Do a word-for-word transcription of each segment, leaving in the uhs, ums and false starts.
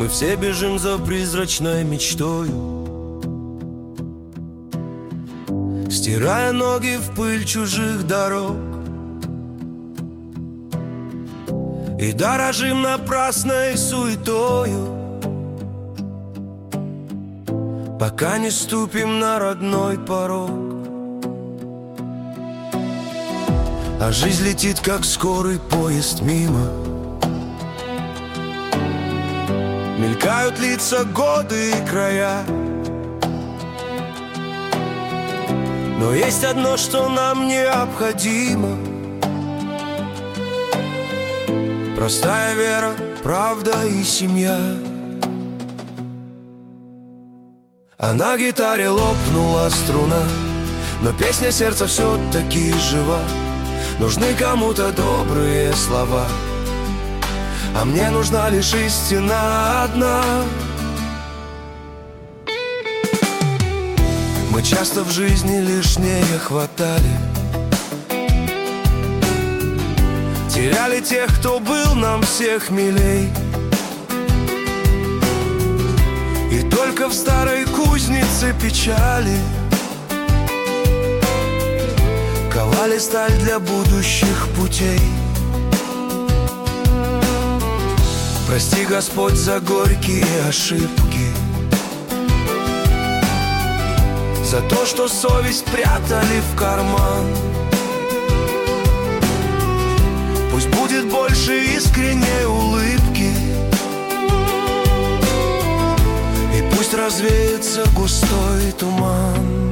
Мы все бежим за призрачной мечтою, стирая ноги в пыль чужих дорог, и дорожим напрасной суетою, пока не ступим на родной порог. А жизнь летит, как скорый поезд мимо. Мелькают лица, годы и края. Но есть одно, что нам необходимо: простая вера, правда и семья. А на гитаре лопнула струна, но песня сердца все-таки жива. Нужны кому-то добрые слова, а мне нужна лишь истина одна. Мы часто в жизни лишнее хватали, теряли тех, кто был нам всех милей. И только в старой кузнице печали ковали сталь для будущих путей. Прости, Господь, за горькие ошибки, за то, что совесть прятали в карман. Пусть будет больше искренней улыбки, и пусть развеется густой туман.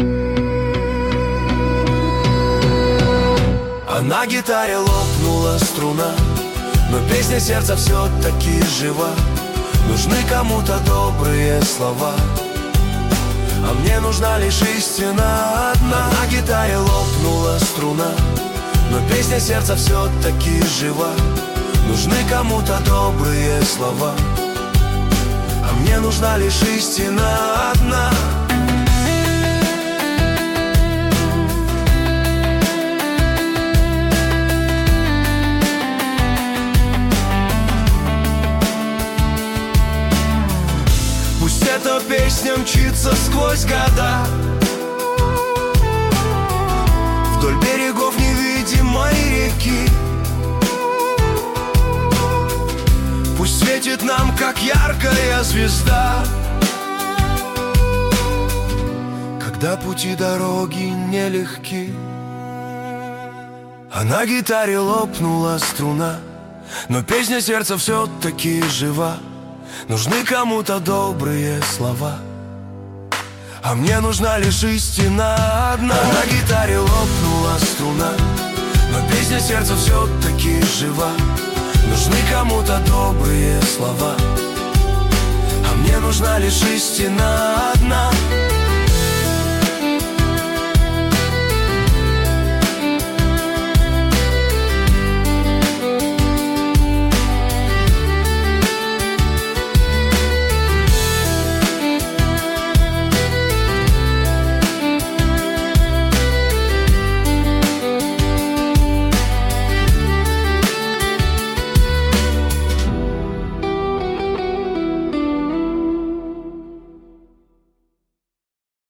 А на гитаре лопнула струна, но песня сердца все-таки жива. Нужны кому-то добрые слова, а мне нужна лишь истина одна. На гитаре лопнула струна, но песня сердца все-таки жива. Нужны кому-то добрые слова, а мне нужна лишь истина одна. Пусть эта песня мчится сквозь года, вдоль берегов невидимой реки. Пусть светит нам, как яркая звезда, когда пути дороги нелегки. А на гитаре лопнула струна, но песня сердца все-таки жива. Нужны кому-то добрые слова, а мне нужна лишь истина одна. На гитаре лопнула струна, но песня сердца все-таки жива. Нужны кому-то добрые слова, а мне нужна лишь истина одна.